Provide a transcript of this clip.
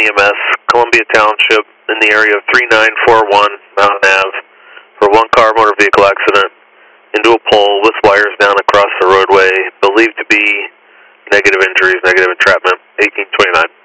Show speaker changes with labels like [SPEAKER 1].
[SPEAKER 1] EMS, Columbia Township, in the area of 3941 Mountain Ave, for one car motor vehicle accident into a pole with wires down across the roadway, believed to be negative injuries, negative entrapment, 1829.